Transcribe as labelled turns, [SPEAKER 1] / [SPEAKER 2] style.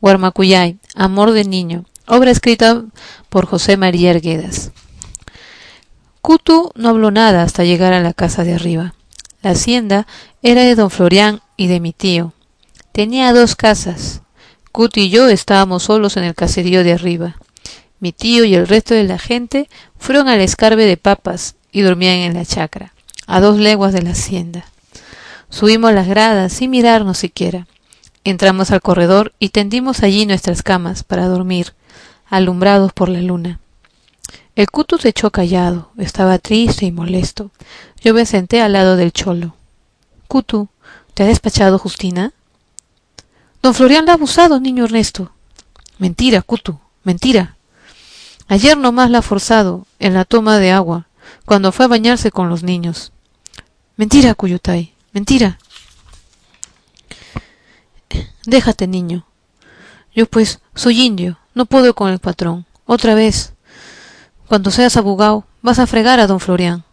[SPEAKER 1] Guarmacuyay, amor de niño, obra escrita por José María Arguedas. Cutu no habló nada hasta llegar a la casa de arriba. La hacienda era de don Florián y de mi tío. Tenía 2 casas. Cutu y yo estábamos solos en el caserío de arriba. Mi tío y el resto de la gente fueron al escarbe de papas y dormían en la chacra, a 2 leguas de la hacienda. Subimos las gradas sin mirarnos siquiera. Entramos al corredor y tendimos allí nuestras camas para dormir, alumbrados por la luna. El Cutu se echó callado, estaba triste y molesto. Yo me senté al lado del cholo. —Cutu, ¿te ha despachado Justina? —Don Florián la ha abusado, niño Ernesto. —Mentira, Cutu, mentira. Ayer nomás la ha forzado, en la toma de agua, cuando fue a bañarse con los niños. —Mentira, Cuyutay, mentira. —Déjate, niño. Yo pues soy indio, no puedo con el patrón. Otra vez, cuando seas abogado, vas a fregar a don Florián.